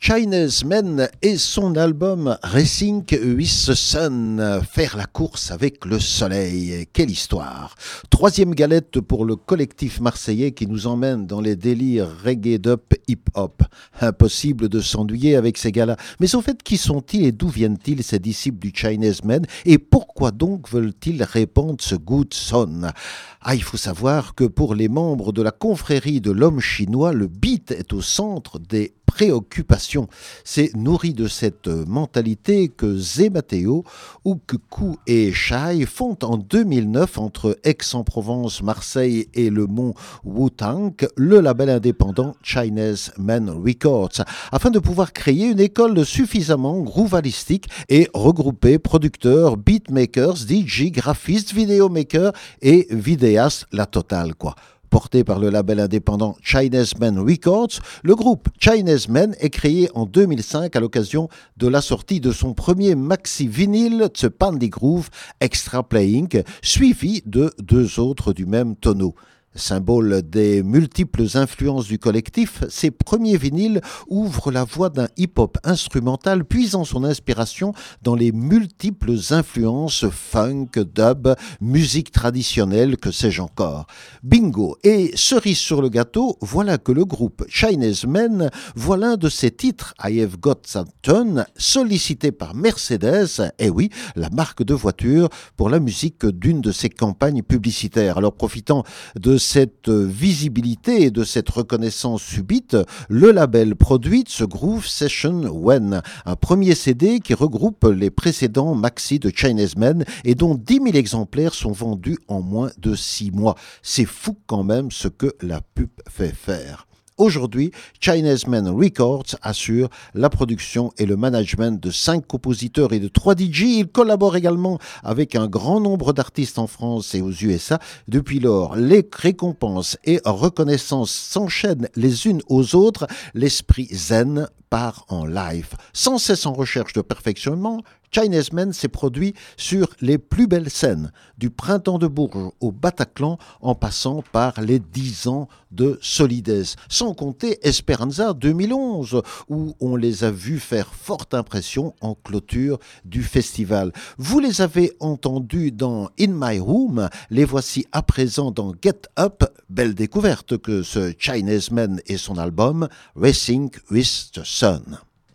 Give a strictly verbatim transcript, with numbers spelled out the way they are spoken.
Chinese Man et son album Racing with the Sun, faire la course avec le soleil. Quelle histoire! Troisième galette pour le collectif marseillais qui nous emmène dans les délires reggae dub hip-hop. Impossible de s'ennuyer avec ces gars-là. Mais au fait, qui sont-ils et d'où viennent-ils ces disciples du Chinese Man et pourquoi donc veulent-ils répandre ce good son? Ah, il faut savoir que pour les membres de la confrérie de l'homme chinois, le beat est au centre des préoccupations. C'est nourri de cette mentalité que Zé Mateo, Oukou et Shai font en deux mille neuf entre Aix-en-Provence, Marseille et le mont Wutang, le label indépendant Chinese Man Records, afin de pouvoir créer une école suffisamment groovalistique et regrouper producteurs, beatmakers, D J, graphistes, vidéomakers et vidéastes, la totale quoi. Porté par le label indépendant Chinese Man Records, le groupe Chinese Man est créé en deux mille cinq à l'occasion de la sortie de son premier maxi-vinyle Tsepandi Groove Extra Playing, suivi de deux autres du même tonneau. Symbole des multiples influences du collectif, ces premiers vinyles ouvrent la voie d'un hip-hop instrumental puisant son inspiration dans les multiples influences funk, dub, musique traditionnelle, que sais-je encore. Bingo! Et cerise sur le gâteau, voilà que le groupe Chinese Man voit l'un de ses titres, I Have Got Something, sollicité par Mercedes, et oui, la marque de voiture, pour la musique d'une de ses campagnes publicitaires. Alors profitant de cette visibilité et de cette reconnaissance subite, le label produit ce Groove Session When, un premier C D qui regroupe les précédents maxi de Chinese Man et dont dix mille exemplaires sont vendus en moins de six mois. C'est fou quand même ce que la pub fait faire. Aujourd'hui, Chinese Man Records assure la production et le management de cinq compositeurs et de trois D J. Il collabore également avec un grand nombre d'artistes en France et aux U S A. Depuis lors, les récompenses et reconnaissances s'enchaînent les unes aux autres. L'esprit zen part en live. Sans cesse en recherche de perfectionnement, Chinese Man s'est produit sur les plus belles scènes, du Printemps de Bourges au Bataclan, en passant par les dix ans de Solides, sans compter Esperanza deux mille onze, où on les a vus faire forte impression en clôture du festival. Vous les avez entendus dans In My Room, les voici à présent dans Get Up, belle découverte que ce Chinese Man et son album Racing with the Sun.